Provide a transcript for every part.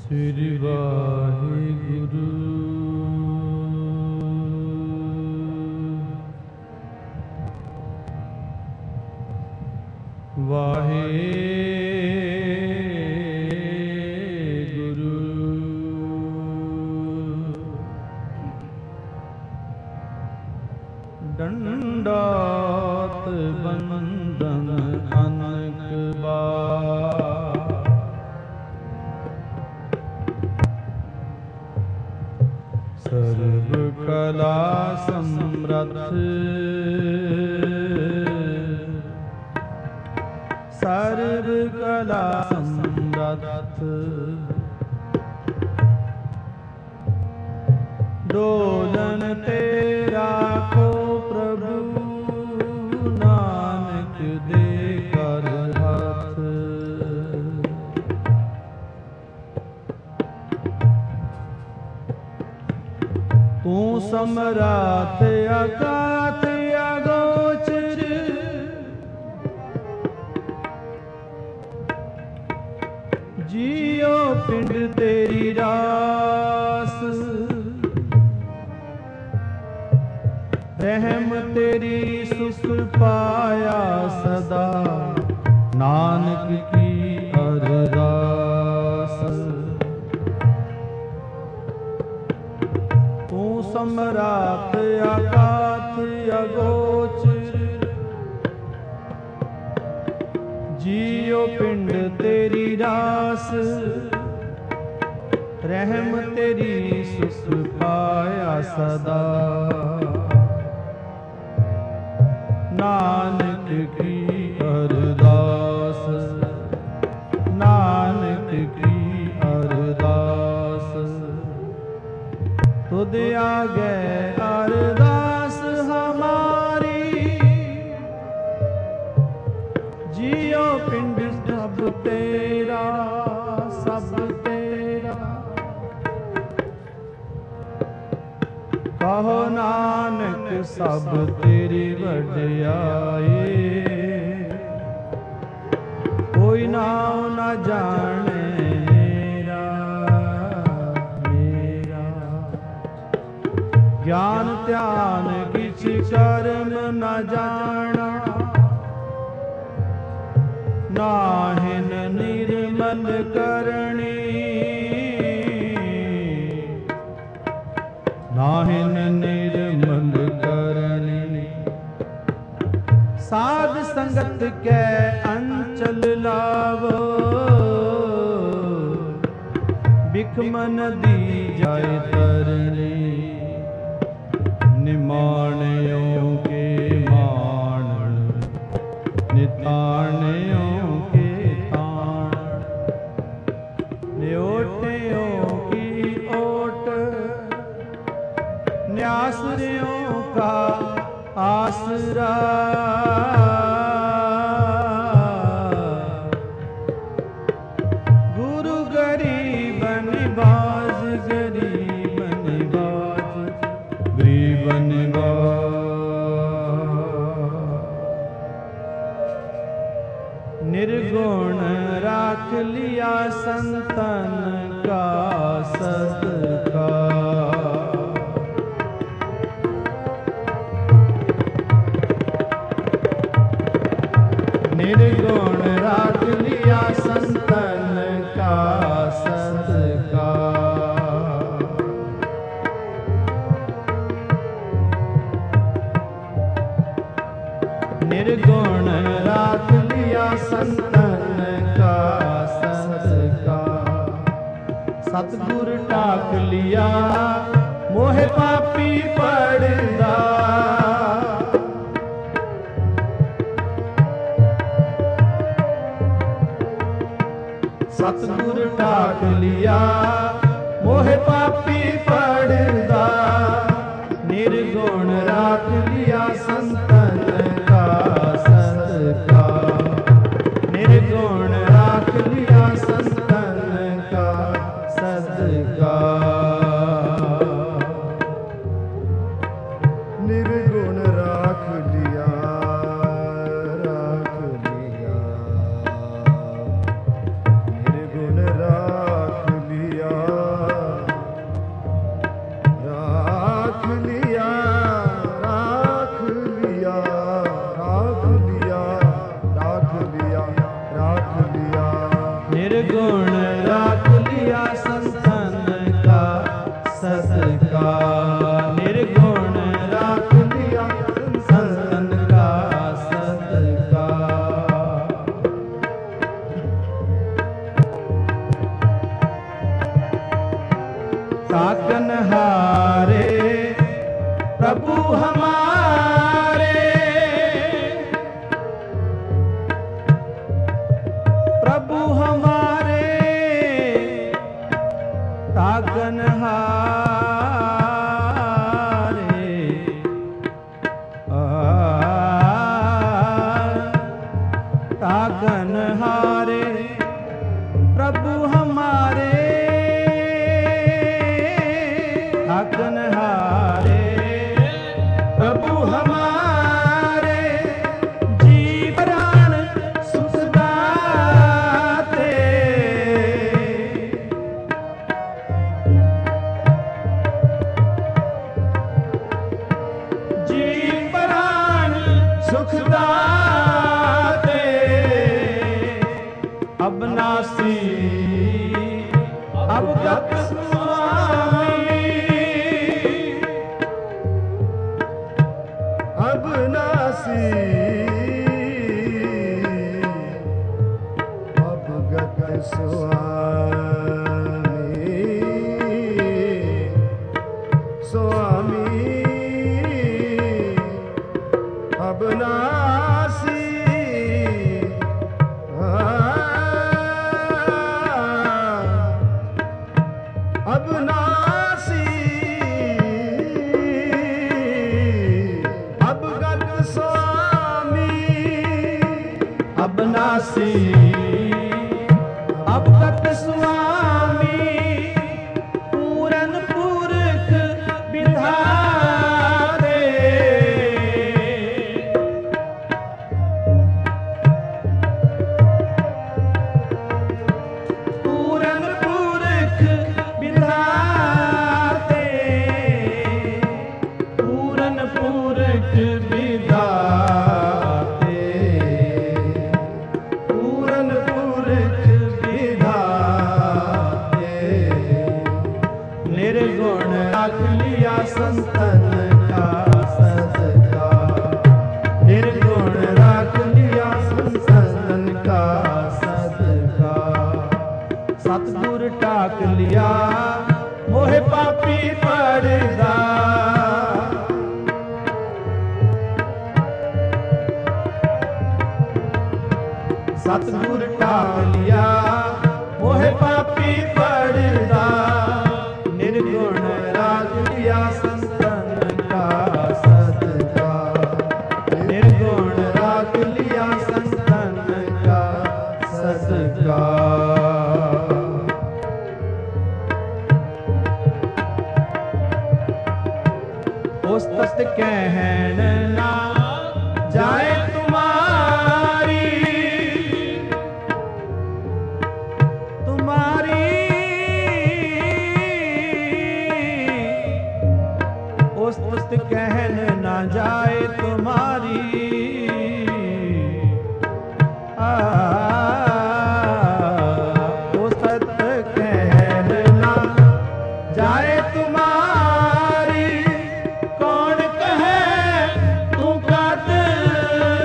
श्री वाहिगुरु। वाहिगुरु दंडात बंदन अनक बार, सर्व कला समर्थ सर्व कला समर्थ, डोलन तेरा को प्रभु नानक दे कर हाथ। तू सम्राट अगाध अगोचर, जियो पिंड तेरी रास, रहम तेरी सुख पाया सदा, नानक की अरदास। तू सम्राट अगाध अगोचर, जियो पिंड तेरी रास, रहम तेरी सुख पाया सदा, नानक की अरदास, नानक की अरदास। तुद आगे अरदास हमारी, जियो पिंड सब तेरा सब तेरा, कहो नानक सब तेरी वड्याई, कोई नाम न जाने मेरा मेरा। ज्ञान ध्यान किछ कर्म न जाना, नाहिन निर्मल करणी, नाहिन निर्मल करणी। साध संगत के अंचल लावो, बिखमन दी जाए तरनी। निमाणियों के मान, निताणियों के ताण, न्योटियों की ओट, न्यासरियों का आसरा। गुरु गरीब निवाज, गरीब निवाज, गरीब निवाज। निर्गुण राख लिया संतन का सदका, निर्गुण राख लिया संतन का सदका। निर्गुण राख लिया संतन का सदका। सतगुर टाक लिया मोह पापी पड़दा, सतगुर टाक लिया मोह पापी पड़दा। निर्गुण राख लिया संतन का सदका, निर्गुण राख लिया संतन का सदका। निर्गुण राख लिया निर्गुण राख लिया लिया संतन का सदका, निर्गुण राख लिया संतन का सदका। ताकन हारे प्रभु हमारे, प्रभु हमारे ताकन हारे, ताकन हारे प्रभु हमारे, ताकन हारे प्रभु हमारे, जी प्राण सुख दाते, जी प्राण सुख दाते, अबनासी अवगत स्वामी, अबनासी अवगत स्वामी, स्वामी अबनासी, अबनासी अवगत स्वामी, अबनासी अवगत स्वामी, पूरन पुरख विधाते, पूरन पुरख विधाते, पूरन पुरख विधाते, पूरन पुरख विधाते, निर्गुण राख लिया संतन का सदका, निर्गुण राख लिया संतन का सदका, सतगुर टाक लिया मोहे पापी पड़दा, सतगुर टाक लिया मोहे पापी पड़दा, निर्गुण राख लिया संतन का सदका, निर्गुण राख लिया संतन का सदका। उस तस्त कहन ना जाए तुम्हारी, तुम्हारी उस तस्त कहन ना जाए तुम्हारी, उस तस्त कहन ना जाए तुम्हारी, कौन कहे तू कद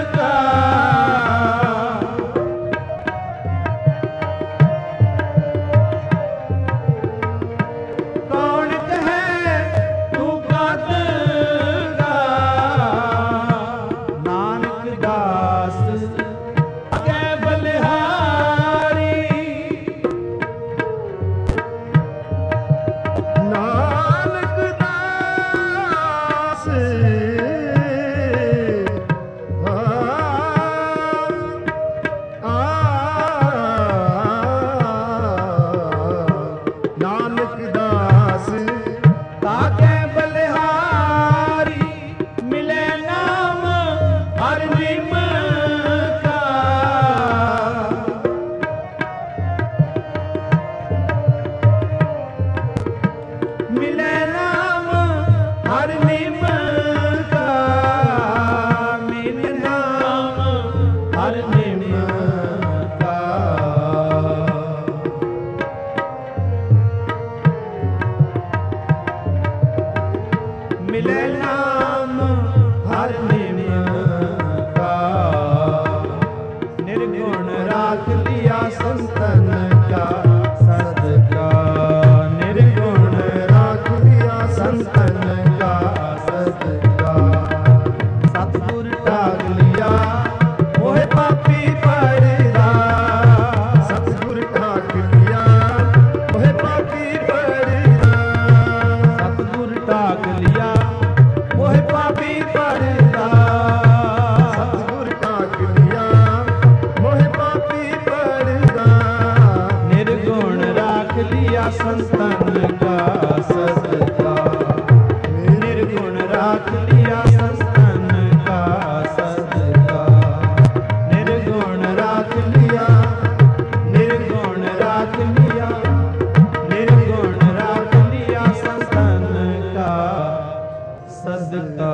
मिले नाम हर निम का, निर्गुण राख लिया संतन का सदका, निर्गुण राख लिया संतन का सदका। सतगुर टाग लिया मोह पापी परदा, सतगुर ठाक लिया मोह पापी परदा, सतगुर टाग लिया मोह पापी परदा, सतगुर ठाक लिया मोह पापी परदा। निर्गुण राख लिया संतन का सदका, निर्गुण राख लिया संतन का सदका, निर्गुण राख लिया, निर्गुण राख लिया, निर्गुण राख लिया संतन का सदका।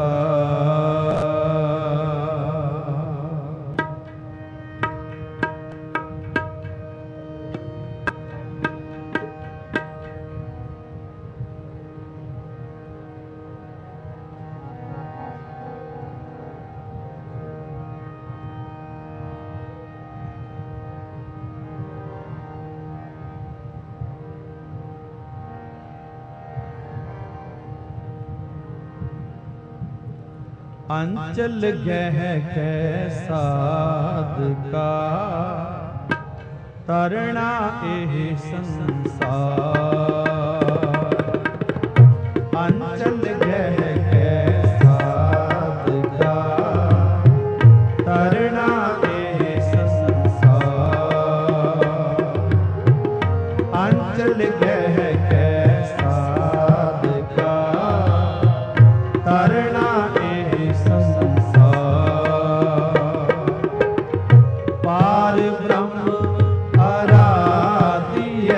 अंचल गह साधका, तरना एह संसार। अंचल गह साधका, तरना एह संसार। अंचल गह साधका, तरना पार ब्रह्म आराध्य,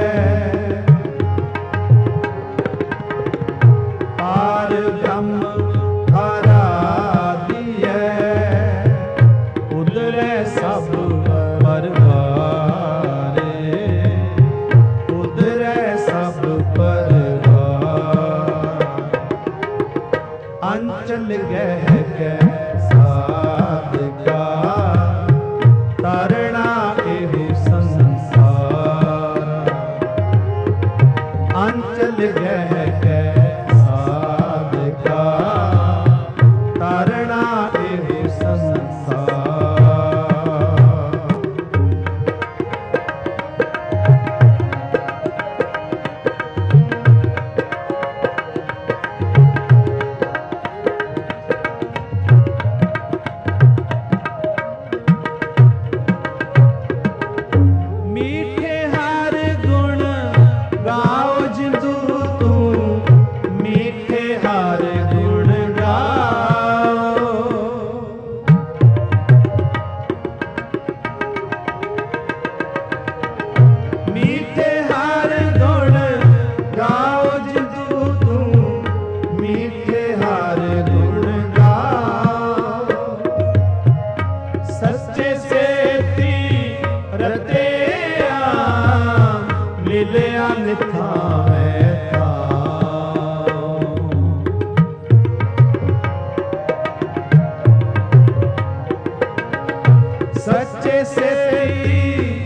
पार ब्रह्म आराध्य। उधरे सब परवारे, उधरे सब परवार। अंचल गह साधका, तरना एह संसार। अंचल गह साधका, तरना एह संसार। मीठे हर गुण गाओ जिंदू तू, मीठे हर गुण गाओ। मीठे हर गुण गाओ जिंदू तू, मीठे हर गुण गाओ। सच्चे सेती रतिया मिलिया निथावे थाओ। सच्चे सेती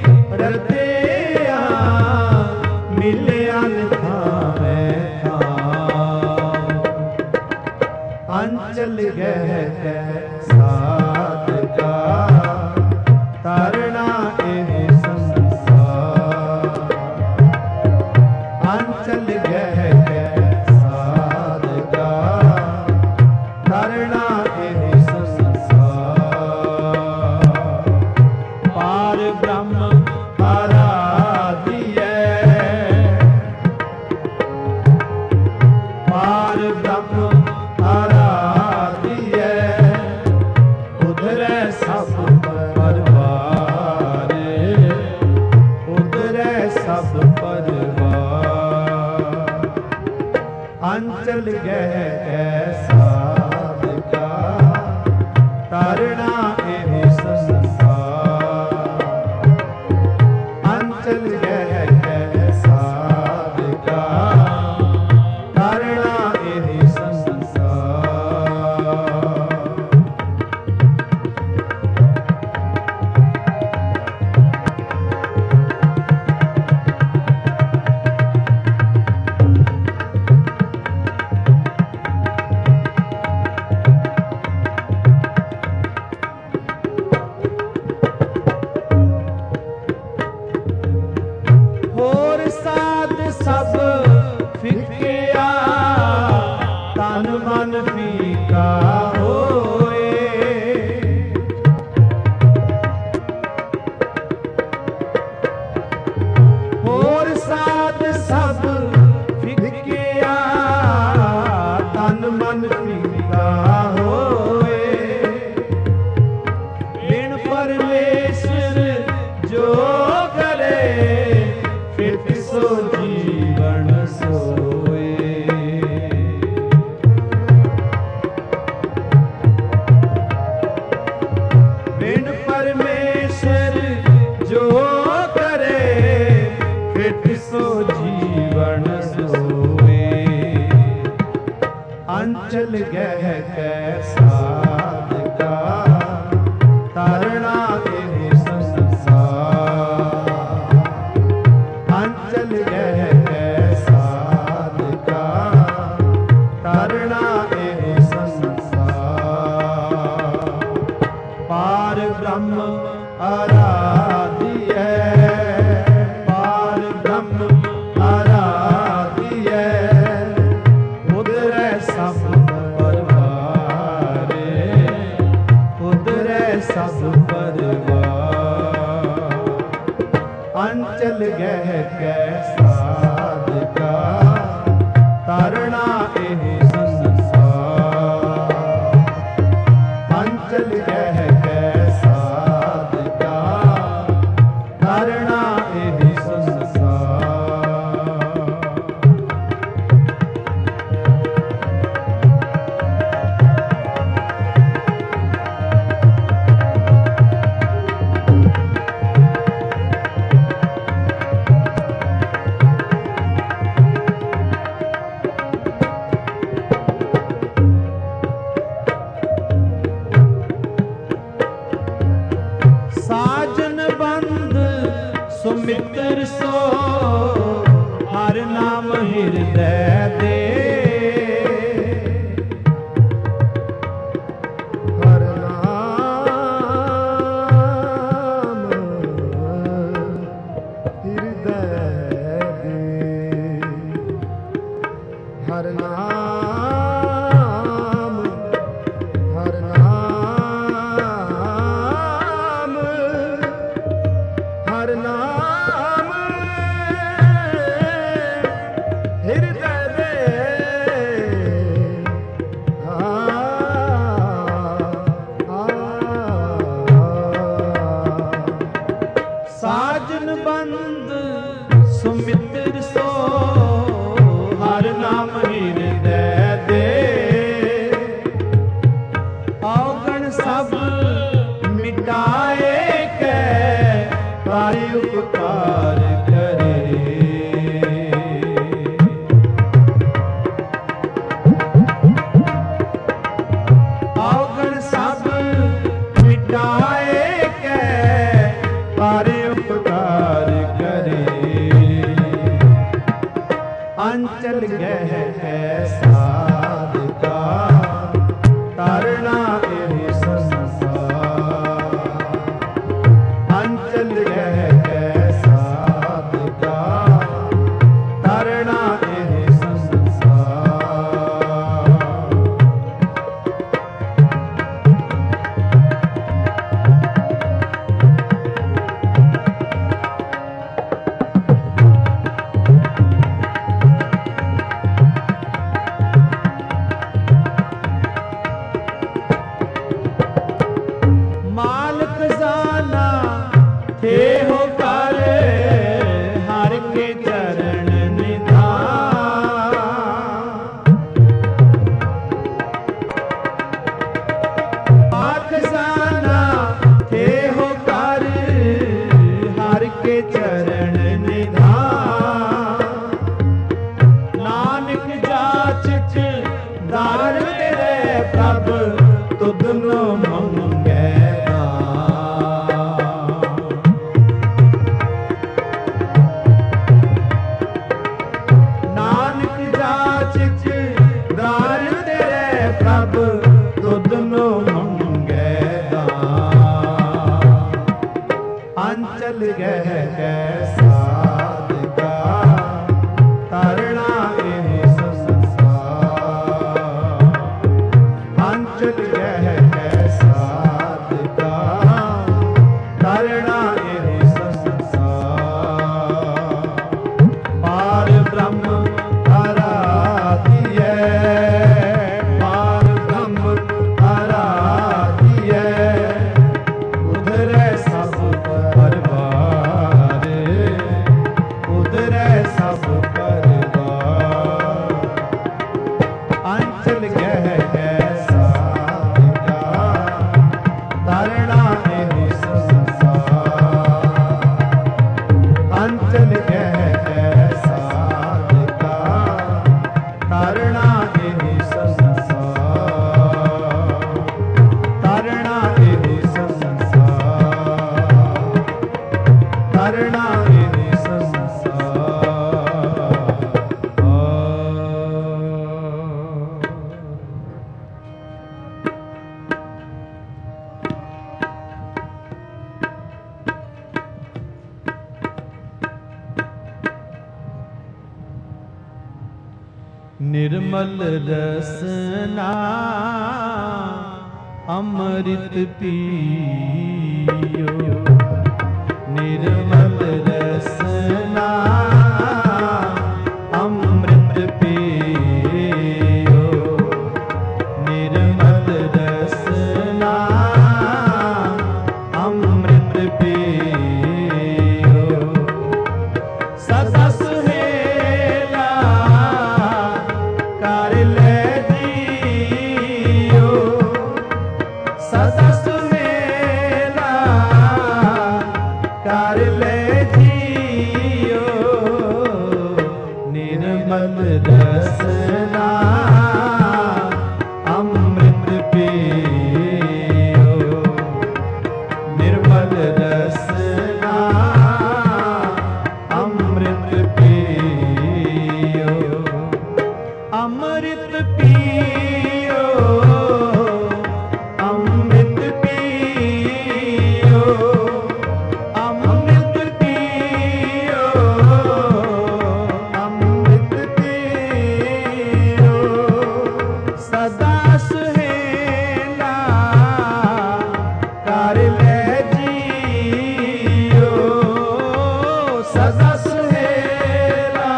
रतिया मिलिया निथावे थाओ। अंचल गह साधका, तरना एह संसार। अंचल गह साधका, तरना एह संसार। पार ब्रह्म आराध्य, पार ब्रह्म आराध्य। उधरे सब परवारे, उधरे सब परवार। अंचल गह साधका, तरना एह संसार। अंचल गह साधका, तरना एह संसार। ਸਭ ਫਿੱਕਿਆ ਤਨ ਮਨ ਫੀਕਾ ਹੋਏ। ਹੋਰ ਸਾਧ ਸਭ ਫਿੱਕਿਆ ਤਨ ਮਨ ਫੀਕਾ ਹੋਏ। ਬਿਨ ਪਰਮੇਸ਼ਰ ਜੋ ਕਰੇ ਫਿਟ ਸੋ ਜੀਵਨ ਸੋਏ। ਬਿਨ ਪਰਮੇਸ਼ਰ ਜੋ ਕਰੇ ਫਿਟ ਸੋ ਜੀਵਨ ਸੋਏ। ਅੰਚਲ ਗਹਿ ਕੈ ਸਾਧਕਾ ਤਰਣਾ ਇਹ ਸੰਸਾਰ। ਅੰਚਲ ਗਹਿ ਕੈ ਸਾਧਕਾ ਤਰਣਾ ਇਹ ਸੰਸਾਰ। ਪਾਰ ਬ੍ਰਹਮ ਆਰਾਧਿਐ ਪਾਰ ਬ੍ਰਹਮ ਆਰਾਧਿਐ। ਉਧਰੈ ਸਭ ਪਰਵਾਰੇ ਉਧਰੈ ਸਭ ਪਰਵਾਰ। ਅੰਚਲ ਗਹਿ ਕੈ ਸਾਧਕਾ ਤਰਣਾ ਇਹ ਸੰਸਾਰ। ਅੰਚਲ ਗਹਿ ਕੈ ਸਾਧਕਾ ਤਰਣਾ ਇਹ ਸੰਸਾਰ। ਸਾਜਨ ਬੰਦ ਸੁਮਿੱਤਰ ਸੋ ਹਰ ਨਾਮ ਹਿਰਦੈ ਦੇ। ਹਰ ਨਾਮ ਹਿਰਦੈ ਦੇ। ਹਰ ਨਾਮ ਹਰ ਨਾਮ ਹਰ ਨਾਮ ਹਿਰਦੈ ਦੇ। ਸਾਜਨ ਬੰਦ ਸੁਮਿੱਤਰ ਸੋ ਹਰ ਨਾਮ ਹਿਰਦੈ ਦੇ। ਔਗਣ ਸਭ ਮਿਟਾਏ ਕੈ ਕਾਰਿ ਉਪਕਾਰ ਕਰੇ। ਔਗਣ ਸਭ ਮਿਟਾਏ ਕੈ ਕਾਰਿ ਉਪਕਾਰ ਕਰੇ। ਅੰਚਲ ਗਹਿ ਕੈ ਸਾਧਕਾ ਤਰਣਾ ਇਹ ਸੰਸਾਰ। ਅੰਚਲ ਗਹਿ ਕੈ ਸਾਧਕਾ ਤਰਣਾ ਇਹ ਸੰਸਾਰ। निर्मल रसना अमृत पियो, निर्मल रसना अमृत पियो, निर्मल रसना अमृत पियो। सदा सुहेला कर ले जियो, सदा सुहेला कर ले जियो, निर्मल रसना अमृत पियो, निर्मल रसना अमृत पियो, अमृत पियो, अमृत पियो, अमृत पियो, अमृत पियो। सदा सुहेला कर ले जियो, सदा सुहेला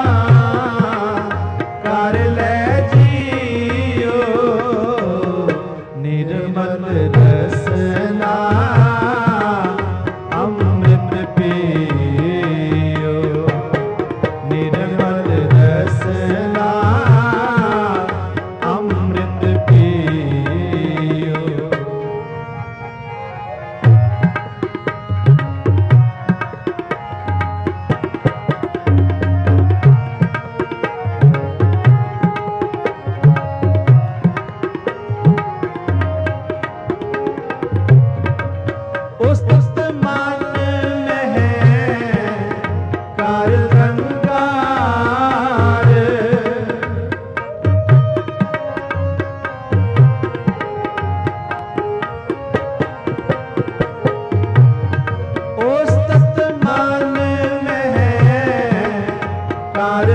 कर ले जियो, निर्मल रसना अमृत पियो, निर्मल रसना अमृत पियो। उस मन में है कार रंगार, उस मन में है कार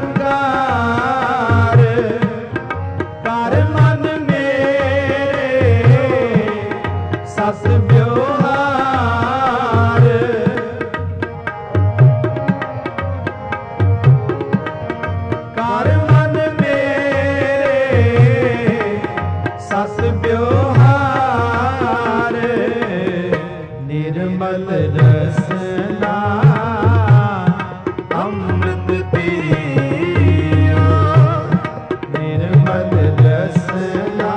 रंगार, कार मन मेरे सस व्यवहार, कार मन मेरे सस व्यवहार, निर्मल रसना अमृत पियो, निर्मल रसना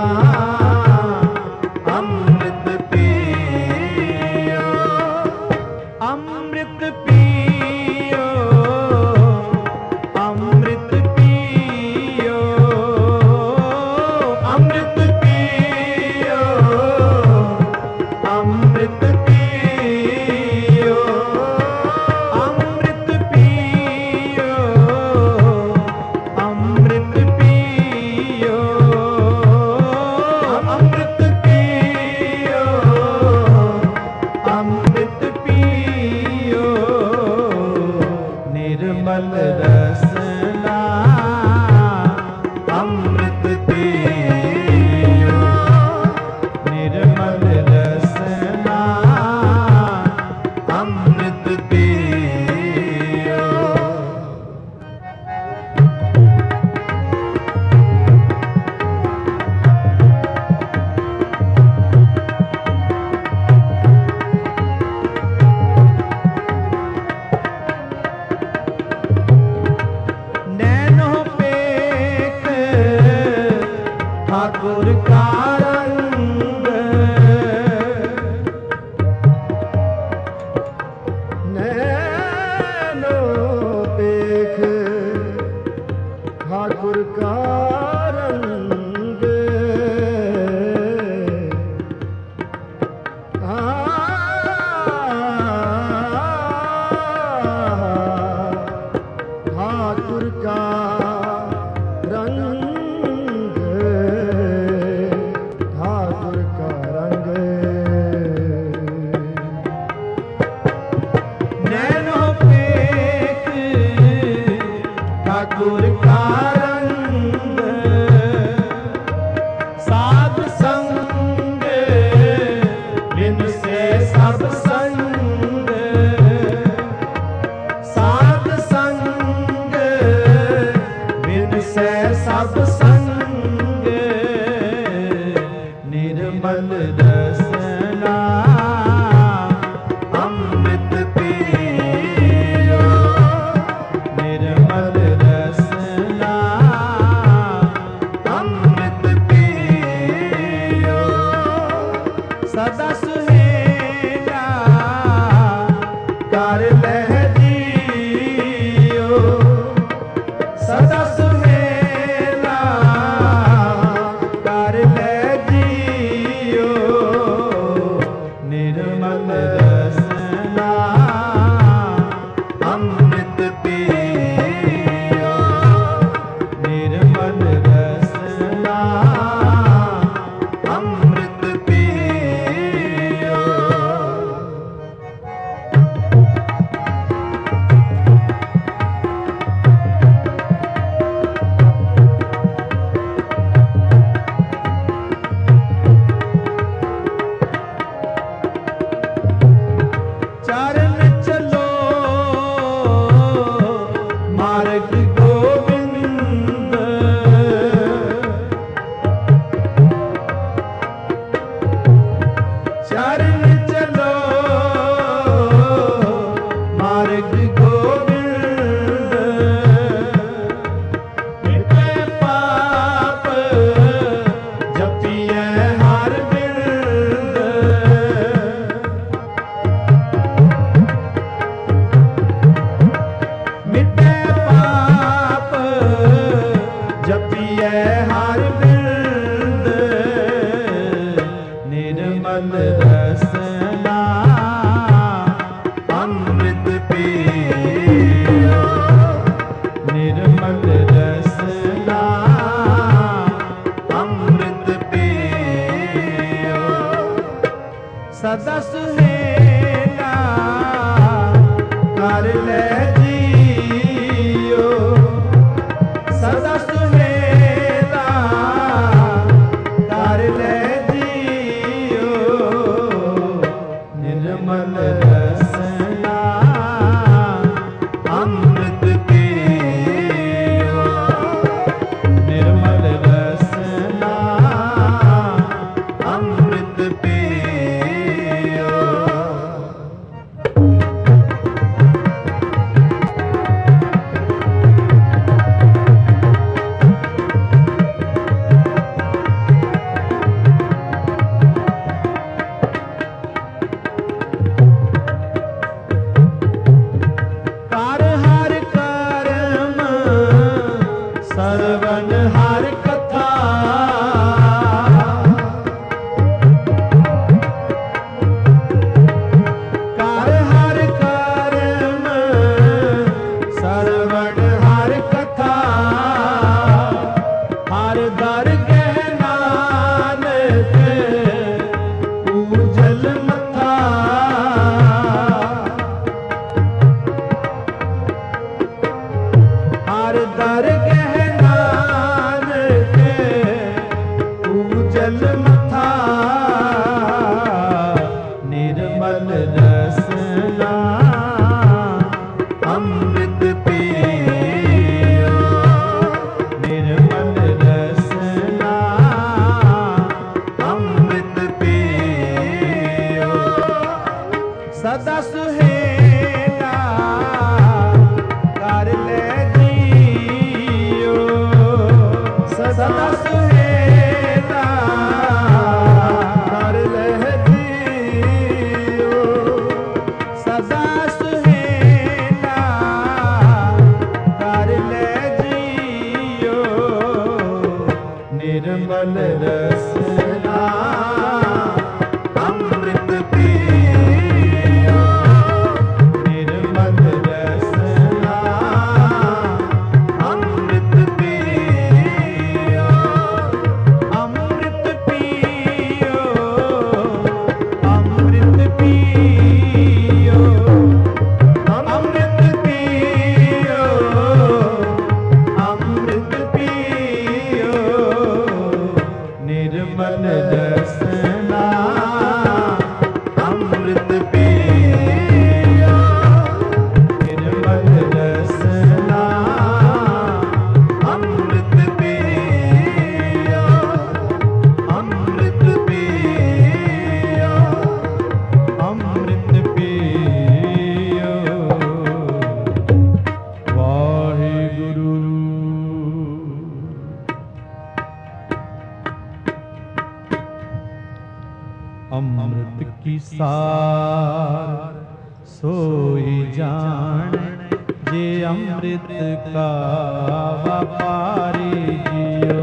अमृत पियो, अमृत पियो, अमृत पियो, अमृत पियो, अमृत पियो, अमृत पियो, अमृत पियो, अमृत पियो, अमृत पियो, निर्मल रसना अमृत पियो, निर्मल रसना अमृत पियो। नैनो पेख ठाकुर का रंग, नैनो पेख ठाकुर का रंग, ठाकुर का रंग, ठाकुर का रंग, नैनो पेख ठाकुर का रंग, सब संग निर्मल रसना अमृत पियो निर्मल रसना अमृत पियो सदा सुहेला कर लह जियो सदा सुहेला कर लह जियो निर्मल रसना अमृत पियो निर्मल रसना अमृत पियो चरण चलो मार्ग गोविंद चरण चलो मार्ग गोविंद मिटे पाप जपिए हर बिंद मिटे पाप जपिए हर बिंद निर्मल रसना अमृत पियो निर्मल रसना अमृत पियो सदा सुहेला कर ले जियो सदा सुहेला कर ले जियो निर्मल रसना अमृत पियो निर्मल रसना अमृत पियो कर हर कर्म सर्वन हर कथा कर हर कर्म सर्वन हर कथा हर दर गह नानक पूजल मथा हर दर गह नानक अमृत की सार सोई जाने जे अमृत का व्यापारी जियो।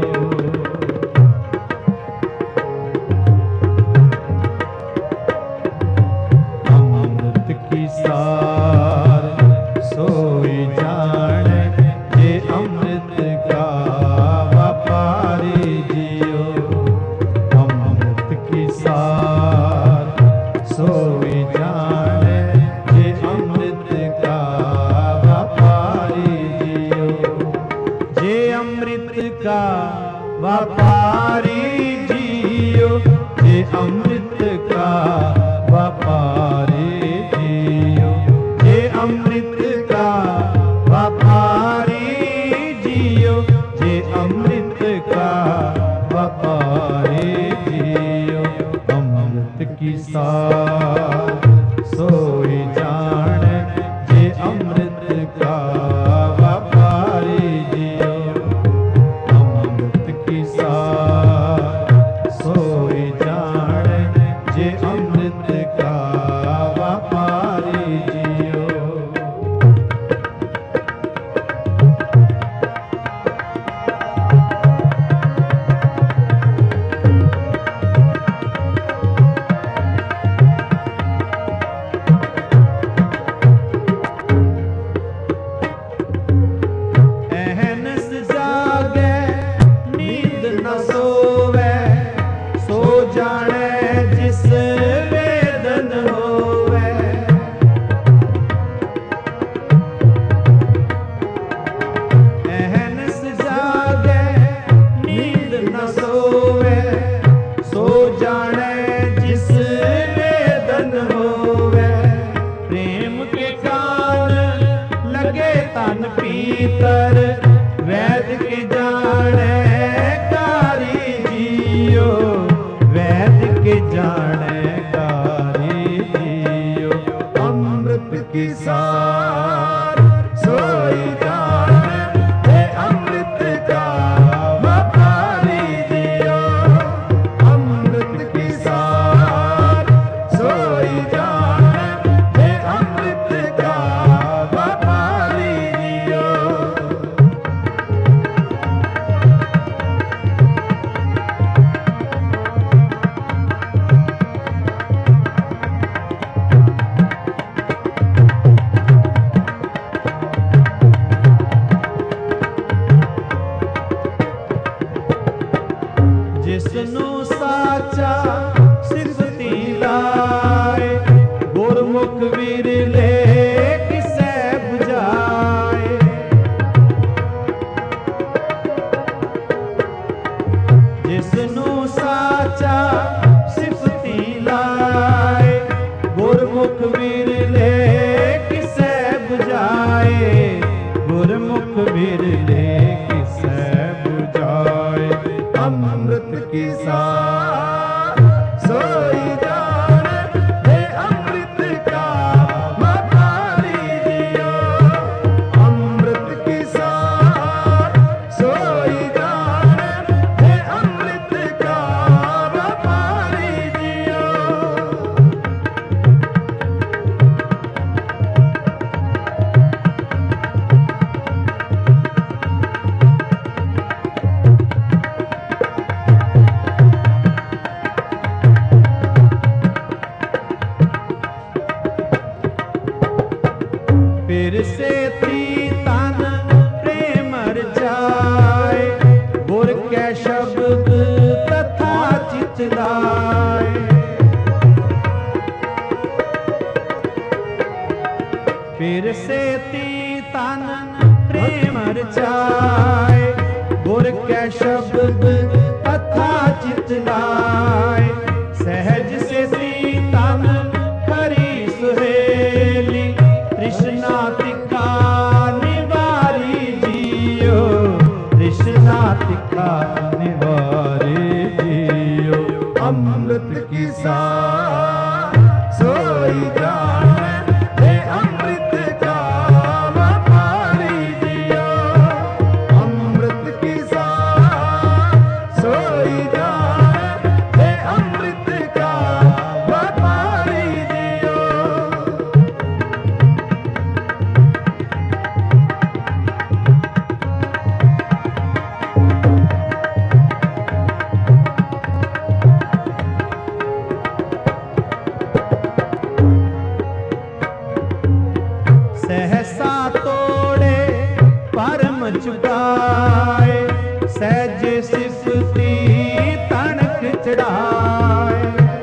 अमृत की सार सोई जाने जे अमृत का व्यापारी जियो। अमृत की सार सोई जाने जे अमृत का व्यापारी जियो। जे अमृत का व्यापारी जियो, जे अमृत का व्यापारी जियो, जे अमृत का व्यापारी जियो, जे अमृत का व्यापारी जियो। अमृत की सार सोई जाने जे अमृत का व्यापारी जियो। अमृत की सार सोई जाने जे अमृत का व्यापारी जियो। अहनस जागे नींद न सोवे, सो जाने जिस वेदन होवे। अहनस जागे नींद न सोवे, सो जाने जिस वेदन होवे। प्रेम के कान लगे तन पीतर, वैद के जाने कारी जियो, वैद के जाने कारी जियो। अमृत की सार सोई जाने जे अमृत का व्यापारी जियो। अमृत की सार सोई जाने जे अमृत का व्यापारी जियो। जिसनु साचा सिफती लाए, गुरमुख विरले किसे बुझाए। जिसनु साचा सिफती लाए, गुरमुख विरले किसे बुझाए। गुरमुख विरले किसे बुझाए। अमृत की सार सोई जाने जे अमृत का व्यापारी जियो। अमृत की सार सोई जाने जे अमृत का व्यापारी जियो। फिर से तन प्रेम जाए, गुर के शब्द तथा चित लाए। फिर से तन प्रेम जाए, गुर के शब्द तथा चित लाए। सहज से तन हरी सुहेली, कृष्णा तिका निवारी जियो। कृष्णा तिका निवारी जियो। अमृत की सार सोई जाने जे अमृत का व्यापारी जियो। अमृत की सार सोई जाने जे अमृत का गाए, सहज सिफती तनक चढ़ाए।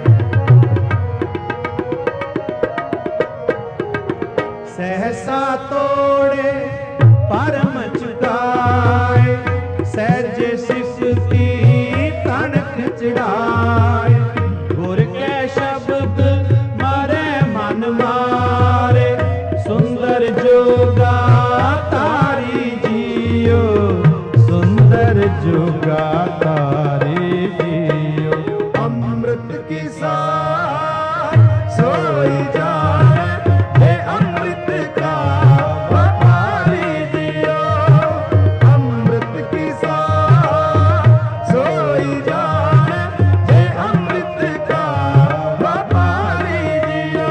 सहसा तोड़े परम चुकाए, सहज सिफती तनक चढ़ाए। गुर कै शब्द मारे मन मारे, सुंदर जोगा तारी जियो, सुंदर जोगा तारी जियो। अमृत की सार सोई जाए, हे अमृत का व्यापारी जियो। अमृत की सार सोई जाए, हे अमृत का व्यापारी जियो।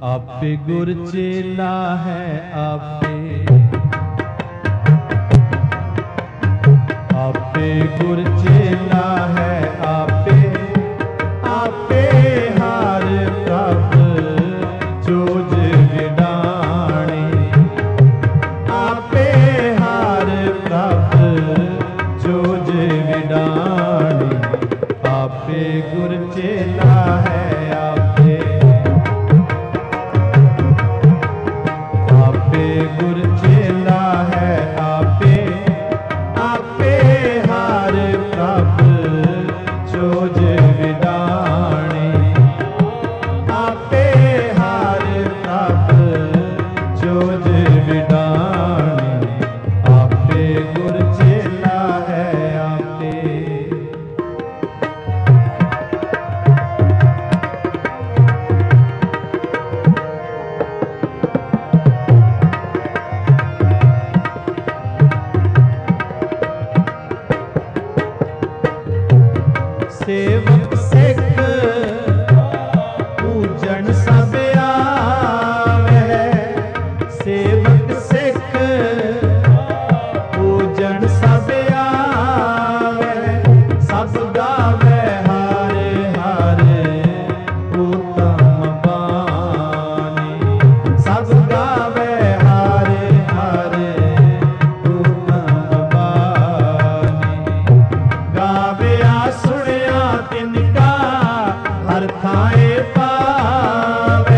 आपे गुर चेला है आपे, आपे गुर चेला है आपे, आपे हार प्रभ जोज विडाणी, आपे हार प्रभ जोज विडाणी, आपे गुर चेला है आपे, आपे गुर चेला है आपे, आपे हार प्रभ जोज विडाणी, आपे हार प्रभ जोज विडाणी, आपे गुर चेला है आपे। सेवक सिख पूजन सब आवे, सेवक सिख पूजन सब आवे, सब गावे हारे हारे उत्तम बानी, सब गावे हारे हारे उत्तम बानी, गावे सुनिया तिनका हर थाए पावे,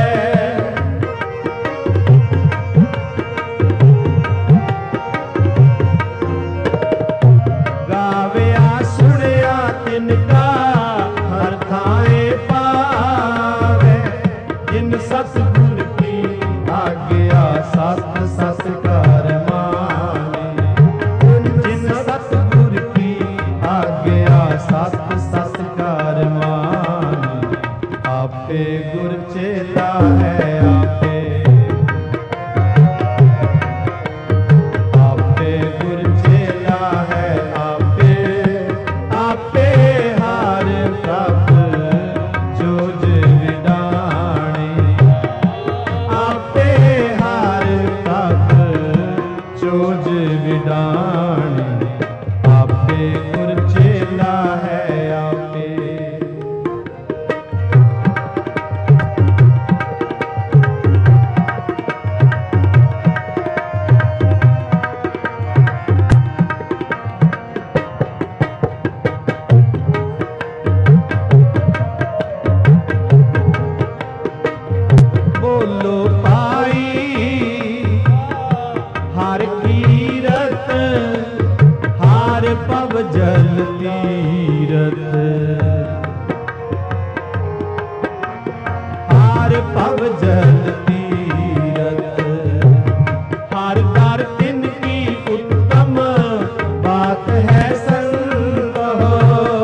गावे सुनिया तिनका हर थाए पावे, जिन सतगुर की आज्ञा सत सत्कार माने, जिन सतगुर की आज्ञा सत सत्कार माने, आपे गुर चेला है आपे, आपे गुर चेला है आपे, आपे हार प्रभ जोज विडाणी, आपे हार प्रभ जोज विडाणी, आपे गुर चेला है आपे। बोलो पाई हर कीरत, हार पव जल तीरथ, हार पव जल तीरथ, हार दर तिनकी उत्तम बात है संग हो,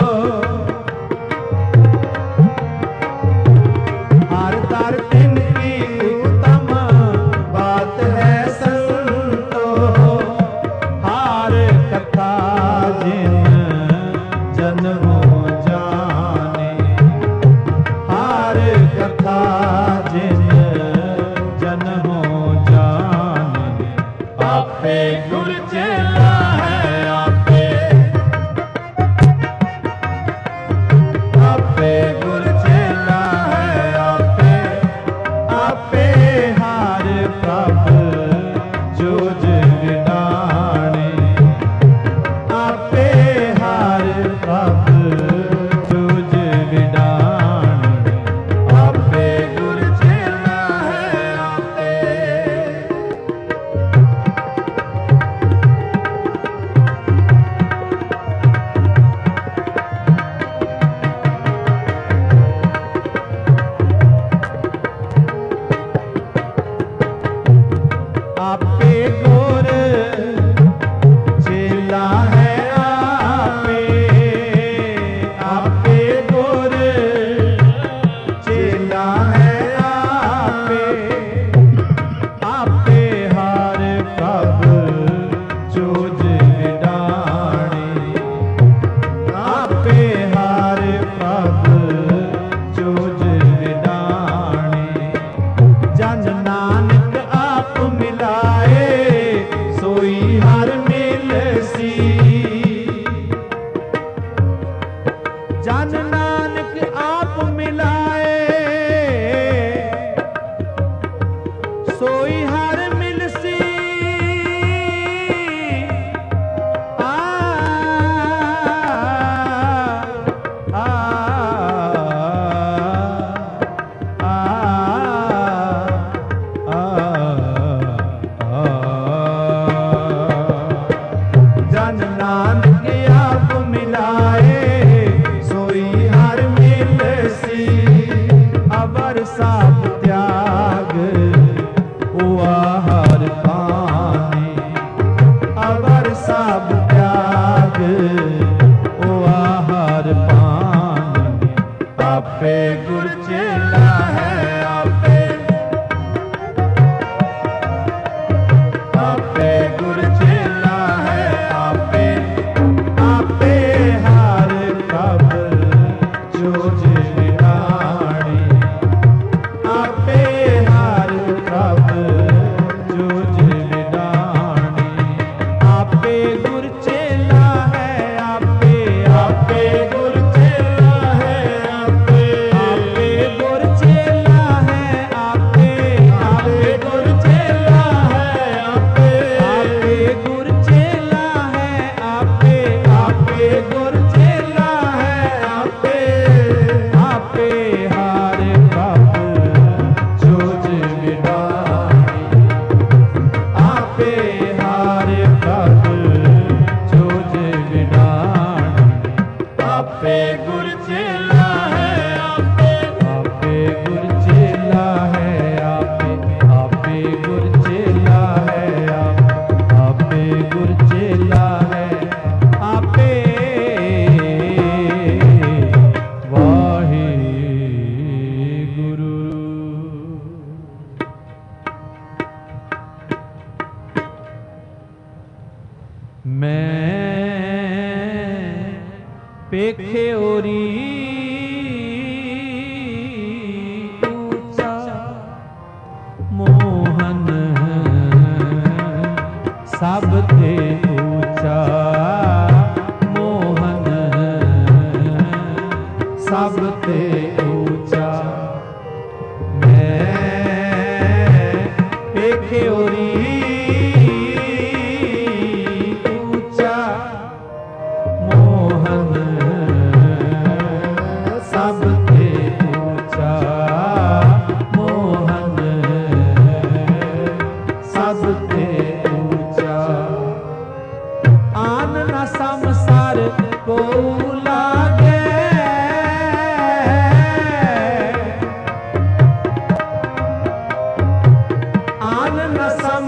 हार दर तिनकी उत्तम बात है संतो, हार कथा जिन जन्मो जाने, हार कथा जिन जन्मो जाने, आपे गुर चेला है आपे, आपे गुर चेला है आपे, आपे हार प्रभ जोज विडाणी, आपे हार प्रभ जोज विडाणी, आपे गुर चेला है आपे। आपे गुर चेला है आपे, आपे गुर चेला है आपे, आपे हार प्रभ जोज विडाणी, आपे हार प्रभ जोज विडाणी, त्याग हुआ हर पानी, अवर सब त्याग हुआ हर पानी। आपे गुर चेला है आपे, आपे गुर चेला है आपे, आपे हर कब जोज विडाणी, आपे हर कब जोज विडाणी। आपे गुर चेला है आपे, आपे गुर चेला है आपे, आपे गुर चेला है आपे, आपे गुर चेला है आपे, आपे गुर चेला है आपे, आपे गुर चेला है आपे, आपे हर कब जोज विडाणी, आपे हर कब जोज विडाणी। आपे गुर चेला है आपे, आपे गुर चेला है आपे, आपे गुर चेला है आपे, आपे गुर चेला है आपे। वाहे गुरु। मैं पेखे ओरी ऊंचा मोहन सब ते ऊंचा मोहन सब ते ऊंचा। मैं पेखे ओरी ऊंचा मोहन सब ते ऊंचा मोहन सब ते ऊंचा। आन न संसार को लागे, आन न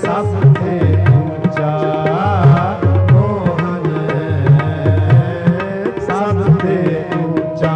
ਸਭ ਤੇ ਉੱਚਾ ਮੋਹਨ ਸਭ ਤੇ ਉੱਚਾ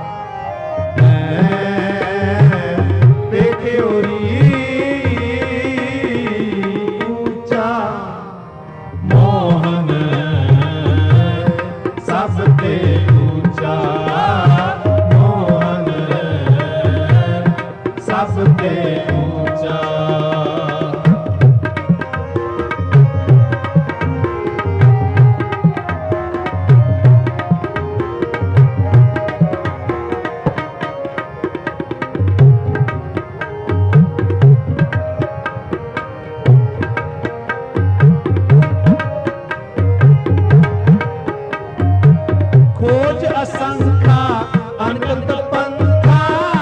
असंख्या अनंत पंथा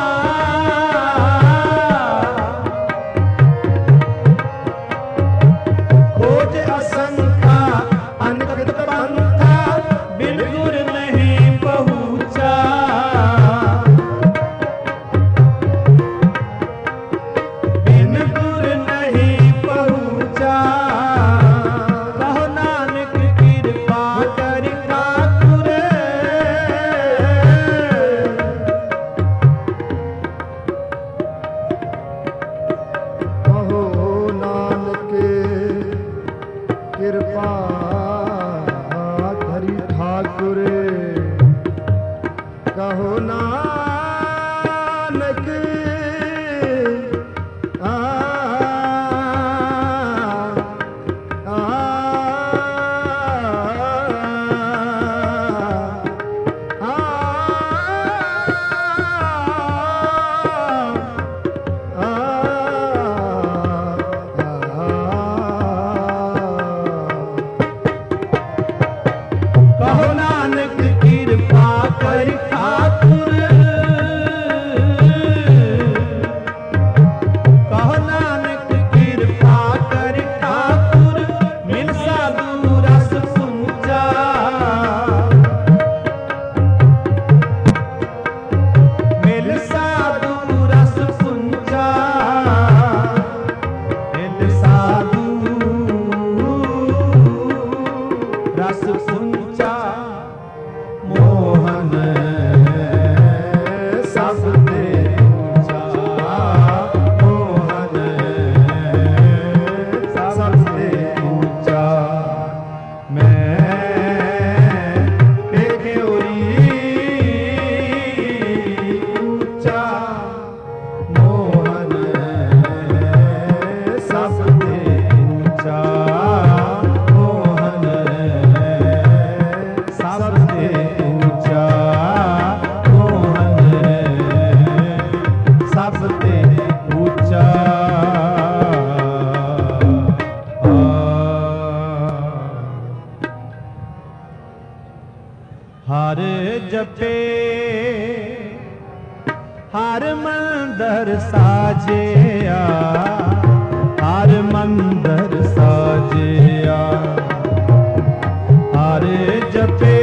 खोज असंख्या अनंत पंथा बिन गुर नहीं पहुँचा बिन गुर नहीं पहुँचा कहो नानक कृपा कर ठाकुर कृपा धरि ठाकुर कहो नानक हर जपे हर मंदर साजिया हर मंदर साजिया हर जपे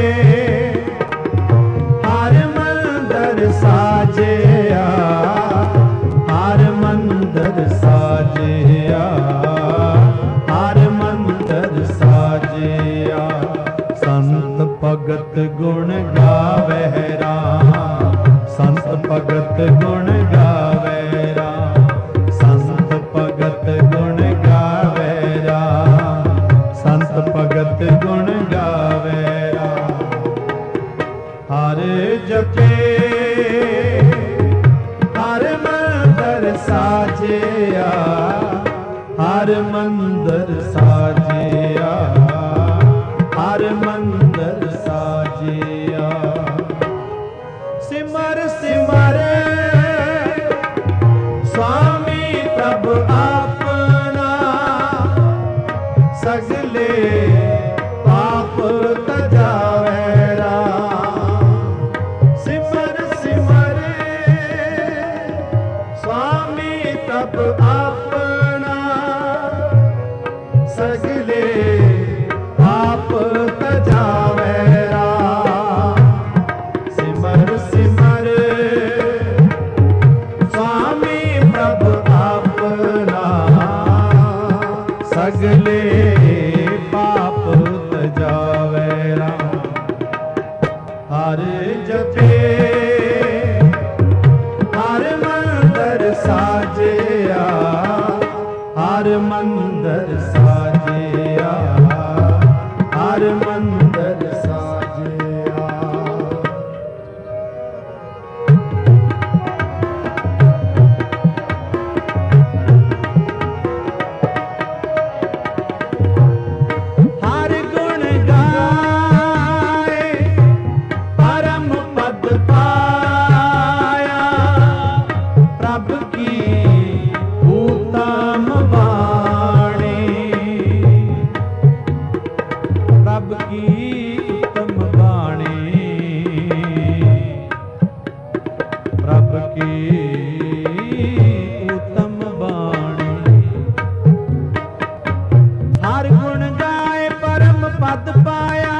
हर मंदर साजिया हर मंदर साजिया हर मंदर साजिया संत भगत गुण गावे राम संत भगत गुण गावे राम संत भगत गुण गावे राम संत भगत गुण गावे राम हर जपे हर मंदर साजिया हर मंदर साजिया हर मंदर साजिया सिमर सिमर स्वामी प्रभ आपना सगले पाप तजावे राम सिमर सिमर स्वामी प्रभ आपना सगले पाप तजा सगले पाप तजावे राम। हर जपे हर मंदिर साजिया, हर मंदिर साजिया, हर मंदिर साजिया। हर गुण गाए परम पद पाया, प्रभ की उत्तम वाणी, प्रभ की उत्तम वाणी, प्रभ की उत्तम वाणी। हर गुण गाए परम पद पाया,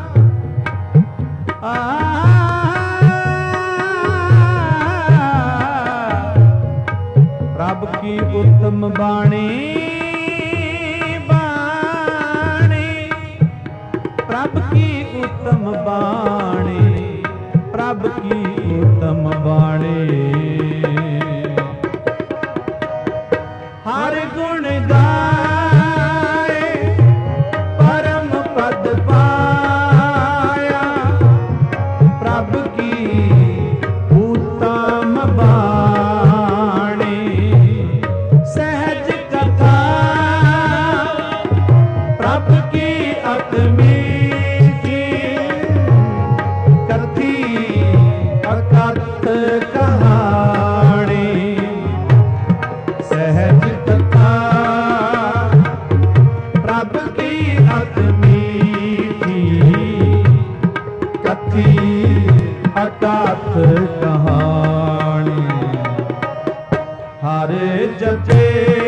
प्रभ की उत्तम वाणी, वाणी, प्रभ की उत्तम वाणी, प्रभ की उत्तम वाणी। हर गुण गाए परम पद पाया, प्रभ की उत्तम वाणी। सहज कथा प्रभ की अति मीठी, करती अकथ कहानी। सहज कथा प्रभ की अति मीठी, कथी अकथ कहानी। हर जपे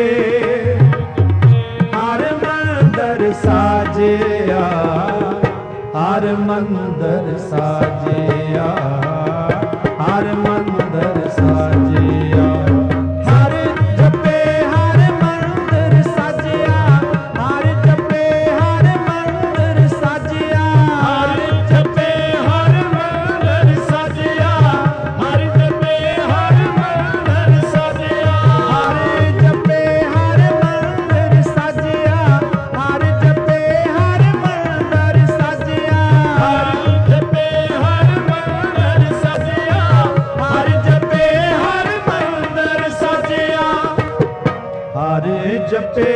हर मंदिर साजिया, हर मंदिर साजिया, हर मंदिर साजिया। हर जपे हर मंदिर साजिया, हर जपे हर मंदिर साजिया, हर जपे हर मंदिर साजिया, हर जपे हर मंदिर साजिया, हर जपे हर मंदिर साजिया, हर जपे हर मंदिर साजिया, हर जपे हर मंदिर साजिया, हर जपे हर मंदिर साजिया। हर जपे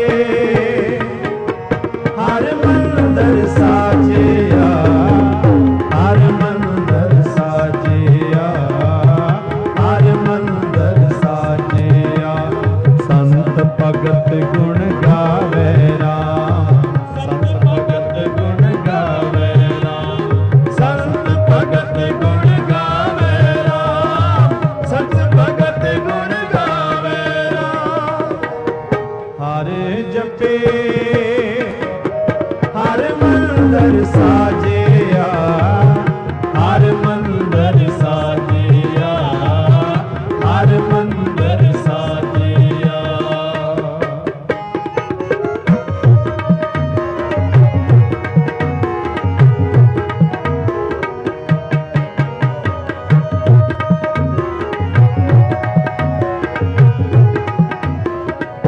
हर मंदिर साजिया, हर मंदिर साजिया, हर मंदिर साजिया। संत भगत गुण गावे राम, संत भगत गुण गावे राम, संत भगत गुण गावे राम, संत भगत गुण गावे राम। हर जपे हर मंदिर साजिया, हर मंदिर साजिया, हर मंदिर साजिया।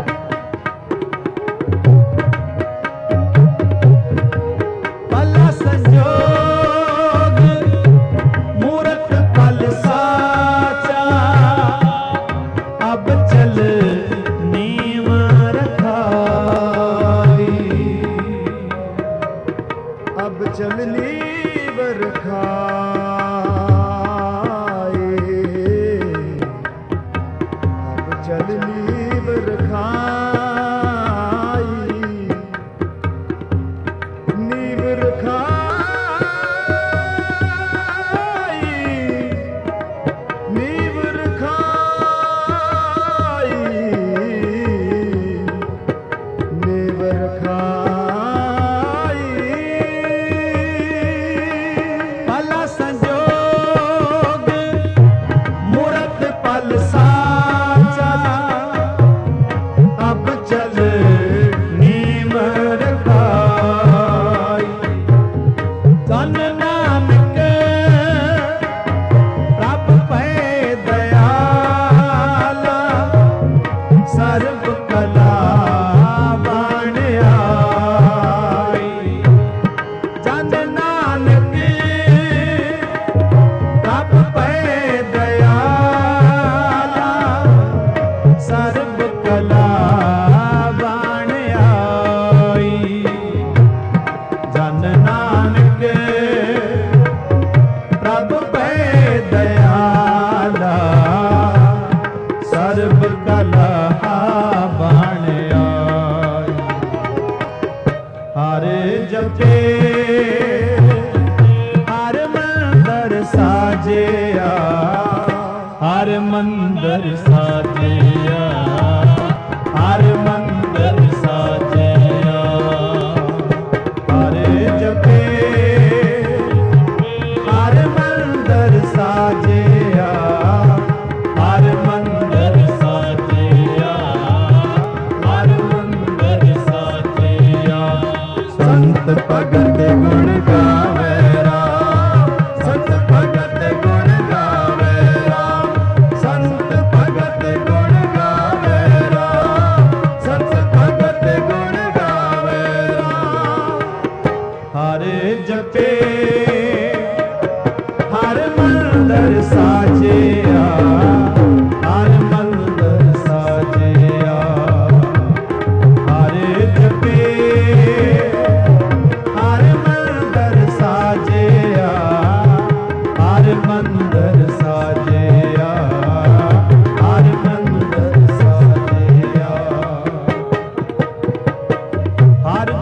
भला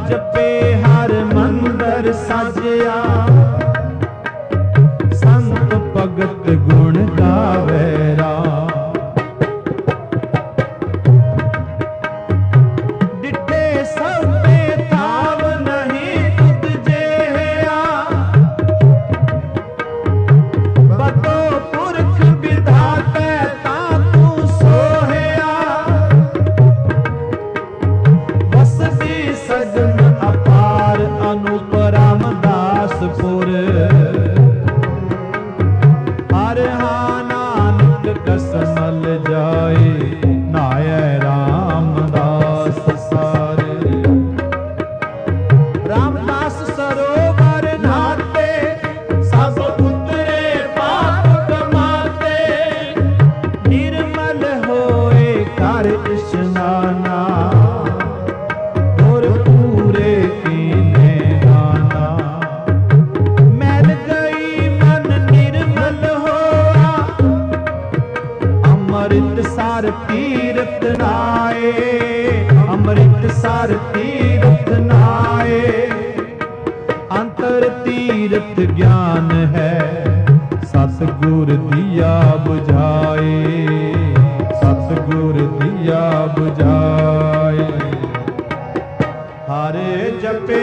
ਜਪੇ ਹਰ ਮੰਦਰ ਸਾਜਿਆ, ਸੰਤ ਭਗਤ ਗੁਣ ਗਾਵੇ ਰਾਮ। ਡਿਠੇ ਸਭੇ ਥਾਵ ਨਹੀਂ ਤੁਧ ਜਿਹਾ, ਬਤੋ ਪੁਰਖ ਵਿਧਾਤੈ ਤਾਂ ਤੂੰ ਸੋਹਿਆ। ਵਸਦੀ ਸਜਨ ਅਪਾਰ ਅਨੂਪ ਰਾਮਦਾਸਪੁਰ, ਹਰ ਹਾਂ ਨਾਨਕ ਕਸਮਲ ਜਾਏ, ਨਾਇ ਰਾਮਦਾਸ ਸਾਰੇ। ਰਾਮਦਾਸ ਸਰੋਵਰ ਨਾਤੇ, ਸਭ ਉਤਰੇ ਪਾਪ ਕਮਾਤੇ। ਨਿਰਮਲ ਹੋਏ ਕਰ ਇਸ਼ਨਾਨਾ, ਗੁਰ ਪੂਰੇ ਕੀਨੇ ਦਾਨਾ। ਮੈਲ ਗਈ ਮਨ ਨਿਰਮਲ ਹੋਆ, ਅੰਮ੍ਰਿਤਸਰ ਤੀਰਥ ਨਾਏ, ਅੰਮ੍ਰਿਤਸਰ ਤੀਰਥ ਨਾਏ। ਅੰਤਰ ਤੀਰਥ ਗਿਆਨ ਹੈ, ਸਤਿਗੁਰ ਦੀਆ ਬੁਝਾਏ, ਸਤਿਗੁਰ ਦੀਆ ਬੁਝਾਏ। ਹਰ ਜਪੇ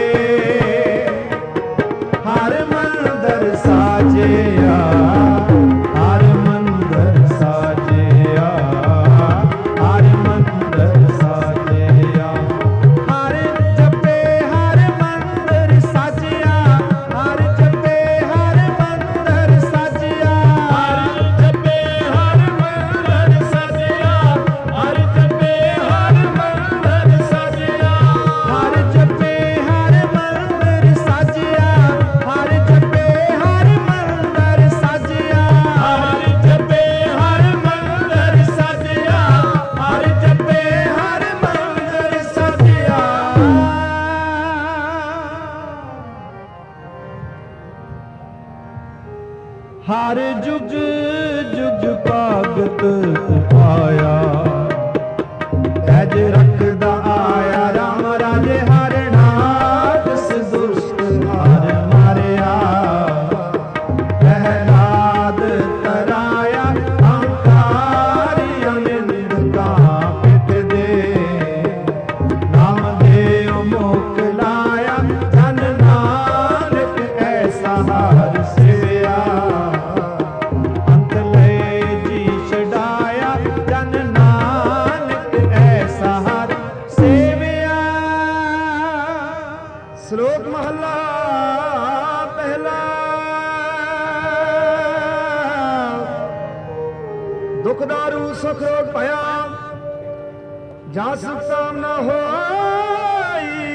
ਹਰ ਮੰਦਰ ਸਾਜਿਆ, ਹਰ ਮੰਦਰ ਸਾਜਿਆ, ਹਰ ਮੰਦਰ ਸਾਜਿਆ। ਹਰ ਜਪੇ ਹਰ ਮੰਦਰ ਸਾਜਿਆ, ਹਰ ਜਪੇ ਹਰ ਮੰਦਰ ਸਾਜਿਆ। ਹਰ ਜਪੇ ਹਰ ਮੰਦਰ ਸਜਿਆ, ਹਰ ਜਪੇ ਹਰ ਮੰਦਰ ਸਜਿਆ। ਹਰ ਜਪੇ ਹਰ ਮੰਦਰ ਸਾਜਿਆ, ਹਰ ਜਪੇ ਹਰ ਮੰਦਰ ਸਾਜਿਆ। ਹਰ ਜਪੇ ਹਰ ਮੰਦਰ ਸਜਿਆ, ਹਰ ਜਪੇ ਹਰ ਮੰਦਰ ਸਜਿਆ। ਹਰ ਜੁਗ ਜੁਗ ਭਗਤ ਉਪਾਇਆ, ਤੈਜ ਰੱਖਦਾ ਆਇਆ ਰਾਮ ਰਾਜੇ। ਹਰ ਨਾਥ ਦੁਸ਼ਟ ਹਰ ਮਾਰਿਆ, ਪ੍ਰਹਿਲਾਦ ਤਰਾਇਆ। ਹੰਕਾਰੀ ਅਨਿੰਦ ਕਾਪਿਤ ਦੇ, ਨਾਮਦੇਵ ਮੁਖ ਲਾਇਆ। ਜਨ ਨਾਨਕ ਐਸਾ ਹਰ ਸੇਵਿਆ, ਅੰਤ ਲਏ ਜੀ ਛਡਾਇਆ। ਜਨ ਨਾਨਕ ਐਸਾ ਹਰ ਸੇਵਿਆ। ਸ਼ਲੋਕ ਮਹਲਾ ਪਹਿਲਾ। ਦੁਖ ਦਾਰੂ ਸੁਖ ਰੋਗ ਭਇਆ, ਜਾਂ ਸੁਖ ਕਾਮ ਨਾ ਹੋਈ।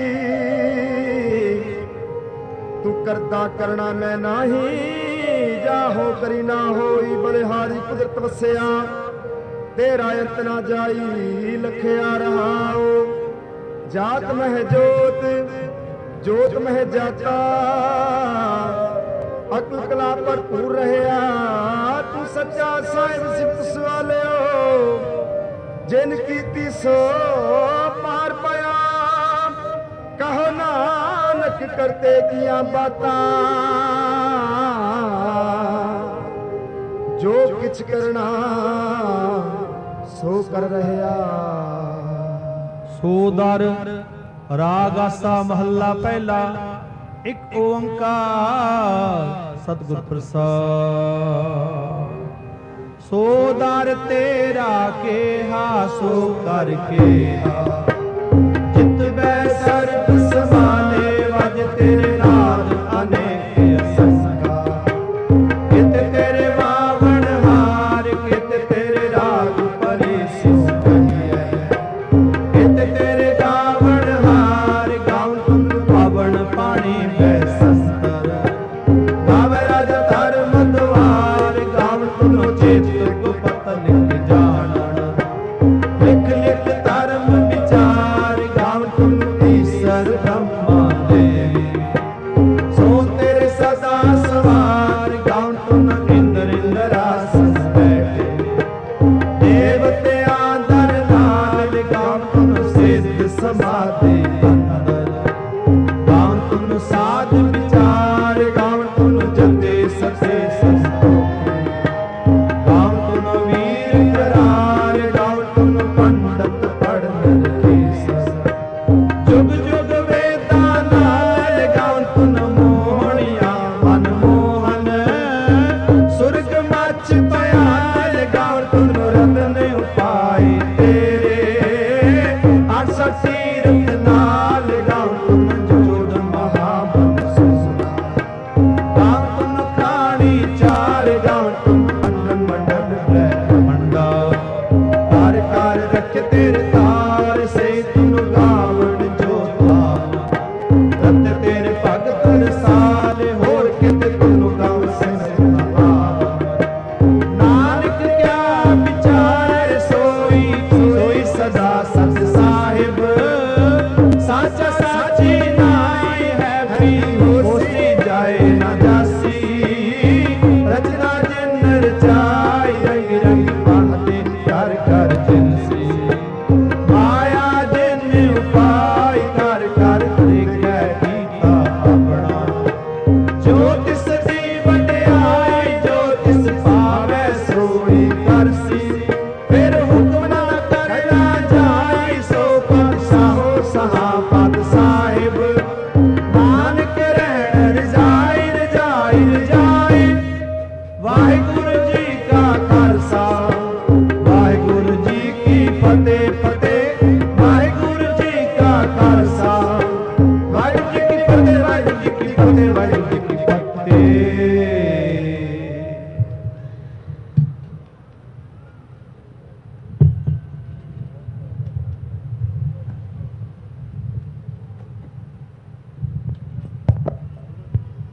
ਤੂੰ ਕਰਤਾ ਕਰਣਾ ਮੈਂ ਨਾਹੀ, ਜਾਹੋ ਕਰੀ ਨਾ ਹੋਈ। ਬਲਿਹਾਰੀ ਕੁਦਰਤ ਵਸਿਆ, ਤੇਰਾ ਅੰਤ ਨਾ ਜਾਈ। ਲਖਿਆ ਰਹਾਉ ਜਾਤ ਮਹਿ ਜੋਤ, ਜੋਤ ਮਹਿ ਜਾਤਾ। ਅਕਲ ਕਲਾ ਭਰਪੂਰ ਰਹਿਆ, ਤੂੰ ਸੱਚਾ ਸਾਹਿਬ ਸਿਫਤ ਸਵਾਲਿਓ। ਜਿਨ ਕੀਤੀ ਸੋ ਪਾਰ ਪਾਇਆ, ਕਹੋ ਨਾਨਕ ਕਰਤੇ ਕੀਆਂ ਬਾਤਾਂ। ਜੋ ਕਿਛ ਕਰਨਾ ਸੋ ਕਰ ਰਹਿਆ। ਸੋ ਦਰ ਰਾਗ ਆਸਾ ਮਹੱਲਾ ਪਹਿਲਾ। ਇੱਕ ਓੰਕਾਰ ਸਤਿਗੁਰ ਪ੍ਰਸਾਦ। ਸੋ ਦਰ ਤੇਰਾ ਕੇਹਾ ਸੋ ਕਰ ਕੇਹਾ, ਜਿਤ ਬੈ ਸਰਬ ਸਮਾਲੇ। ਵਜ ਤੇਰੇ ਨਾਦ ਅਨੇਕ ਅਸੰਖਾ, ਕਿਤ ਤੇਰੇ ਵਾਵਣ ਹਾਰ। ਕਿਤ ਤੇਰੇ ਰਾਗ ਪਰੇ ਸਿਉ ਕਹੀਐ, ਕਿਤ ਤੇਰੇ ਗਾਵਣ ਹਾਰ। ਗਾਵਣ ਤੁਮ ਪਾਵਨ ਪਾਣੀ ਬੈ ਸੰਤਰ, ਗਾਵੈ ਰਾਜਾ ਧਰਮ ਦੁਆਰ। ਗਾਵਣ ਤੁਮ ਚੇਤ ਗੁਪਤ ਲਿਖ ਜਾਣਨ, ਲਿਖ ਲਿਖ ਧਰਮ ਵਿਚਾਰ। ਗਾਵਣ ਤੁਮ ਈਸਰ ਬ੍ਰਹਮਾ ਦੇਵੀ, ਸੋ ਤੇਰੇ ਸਦਾ ਸਵਾਰ। ਗਾਵਣ ਤੁਮ ਇੰਦਰ ਇੰਦਰਾਸਨ ਬੈਠੇ, ਦੇਵਤਿਆਂ ਦਰ ਨਾਲ। ਗਾਵਣ ਤੁਮ ਸਿੱਧ ਸਮਾਧੀ ਅੰਦਰ, ਤੁਨ ਸਾਧ ਵਿਚਾਰ ਗਾਵਣ ਤੁਨ ਜੰਦੇ ਸਤੇ ਸੰਤੋਖੇ ਗਾਵਣ ਤੁਨ ਵੀਰ ਕਰਾਰ ਗਾਵਣ ਤੁਨ ਪੰਡਤ ਪੜਨ ਰਖੇ ਜੁਗ ਜੁਗ ਵੇਦਾਂ ਨਾਲ ਗਾਵਣ ਤੁਨ ਮੋਹਣਿਆ ਮਨ ਮੋਹਨ ਸੁਰਗ ਮੱਚ ਪਿਆਲ ਗਾਵਣ ਤੁਨ ਰਤਨ ਉਪਾਏ ਤੇਰੇ 68 ਤੀਰਥ ਨਾਲ ਗਾਵਣ ਤੁਨ ਜੋੜ ਮਹਾਬਲ ਸੁਸਨਾ ਗਾਵਣ ਤੁਨ ਖਾਣੀ ਚਾਰ ਗਾਵਣ ਤੁਨ ਅੰਡਨ ਮੰਡਲ ਬ੍ਰਹਮੰਡਾ ਤਾਰ ਕਾਰ ਰੱਖ ਤੇਰੇ ਤਾਰ ਸੇ ਤੁਨ ਗਾਵਣ ਜੋਤਾ ਰਤ ਤੇਰੇ ਭਗਤ ਰਸਾਲ ਹੋਰ ਕਿਤੇ ਤੁਨ ਗਾਵ ਸੰਸਾ ਨਾਨਕ ਕਿਆ ਵਿਚਾਰ ਸੋਈ ਸੋਈ ਸਦਾ ਸਤ ਸਾਹਿਬ ਸਾਚਾ ਸਾਚੀ ਨਾਈ ਹੈ ਵੀ ਹੋਸੀ ਜਾਏ ਨਾ ਜਾਸੀ ਰਚਨਾ ਜਿਨ ਰਚਾਈ ਰੰਗ ਰੰਗ ਬਾਹਦੇ ਕਰ ਕਰ ਜਿਨਸੀ ਮਾਇਆ ਜਿਨ ਉਪਾਈ ਕਰ ਕਰ ਦੇਖੈ ਕੀਤਾ ਆਪਣਾ ਜੋ ਤਿਸ ਦੀ ਵਡਿਆਈ ਜੋ ਤਿਸ ਪਾਵੈ ਸੋਈ ਕਰਸੀ ਫਿਰ ਹੁਕਮ ਨਾ ਕਰਨਾ ਜਾਈ ਸੋ ਪਾਤਸ਼ਾਹੋ ਸਹਾਪਤ ਸਾਹਿਬ ਨਾਨਕ ਰਹਿਣ ਰਜਾਈ ਰਜਾਈ ਰਜਾਈ ਵਾਹਿਗੁਰੂ ਜੀ ਕਾ ਖਾਲਸਾ ਵਾਹਿਗੁਰੂ ਜੀ ਕੀ ਫਤਿਹ ਫਤਿਹ ਵਾਹਿਗੁਰੂ ਜੀ ਕਾ ਖਾਲਸਾ ਵਾਹਿਗੁਰੂ ਜੀ ਕੀ ਫਤਿਹ ਵਾਹਿਗੁਰੂ ਜੀ ਕੀ ਫਤਿਹ ਵਾਹਿਗੁਰੂ ਜੀ ਕੀ ਫਤਿਹ।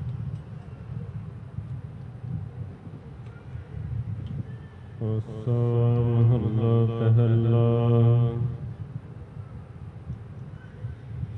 ਸੋ